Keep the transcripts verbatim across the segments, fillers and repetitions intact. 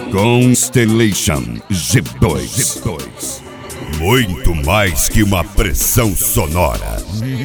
Constellation G dois. G dois. Muito mais que uma pressão sonora.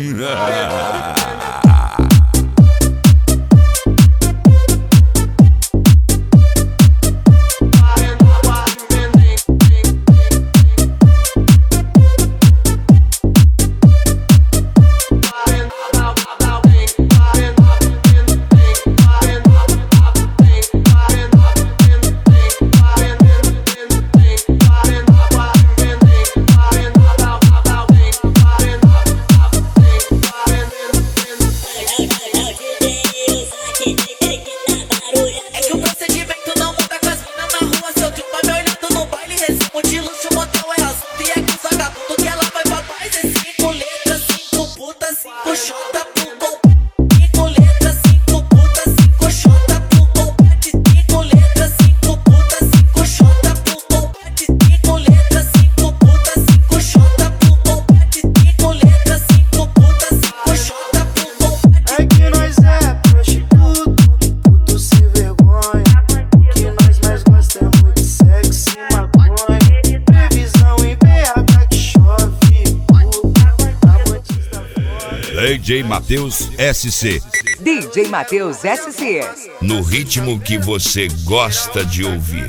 D J Matheus S C. D J Matheus S C. No ritmo que você gosta de ouvir.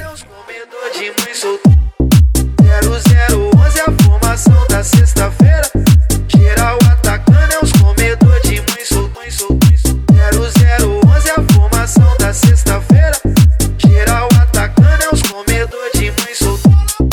zero zero onze a formação da sexta-feira. Geral atacando é os comedor de mãe solto. zero zero onze a formação da sexta-feira. Geral atacando é os comedor de mãe solto.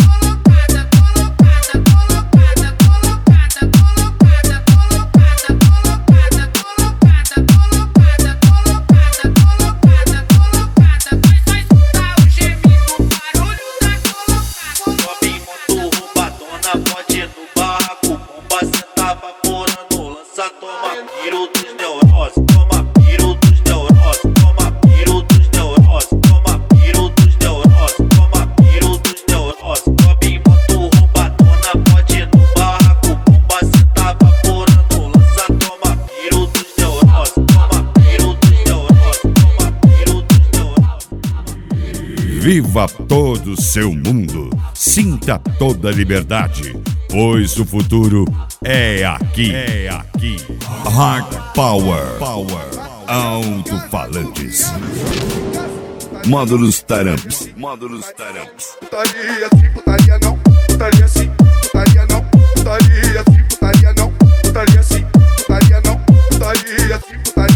Viva todo o seu mundo, sinta toda a liberdade, pois o futuro é aqui. É aqui. Hard Power, Power, alto-falantes. Módulos Taramps. Módulos Taramps. Putaria sim, putaria não. Putaria sim, putaria não. Putaria sim, putaria não. Putaria sim, putaria não. Putaria sim, putaria